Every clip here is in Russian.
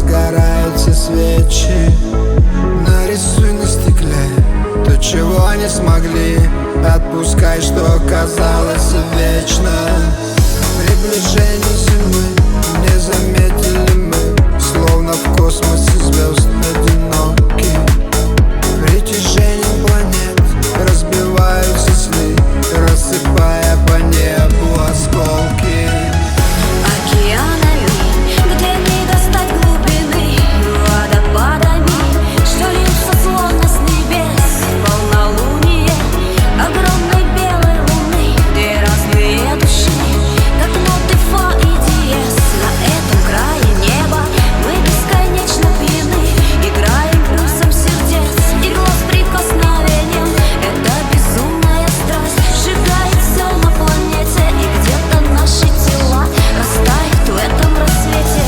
разгораются свечи. Нарисуй на стекле то, чего не смогли. Отпускай, что казалось вечно. Приближение зимы не заметили мы, словно в космосе звезд одиноки. Притяжением планет разбиваются сны, рассыпая по небу осколки. Океанами, где не достать глубины, водопадами, что льются словно с небес. Полнолуние огромной белой луны, две разные души, как ноты фа и диез. На этом крае неба мы бесконечно пьяны, играем плюсом сердец и глаз прикосновением. Это безумная страсть сжигает все на планете, и где-то наши тела растают в этом рассвете.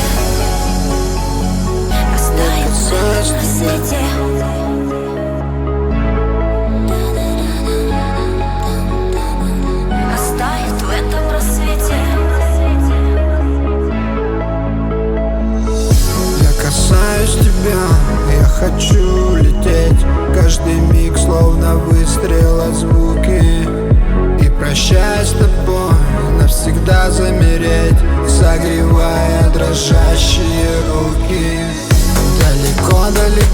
Растают в этом рассвете. Растают в этом рассвете. Я касаюсь тебя, я хочу лететь. Каждый миг словно выстрел от звуки. И прощаясь с тобой, навсегда замереть, согревая дрожащие руки. Далеко-далеко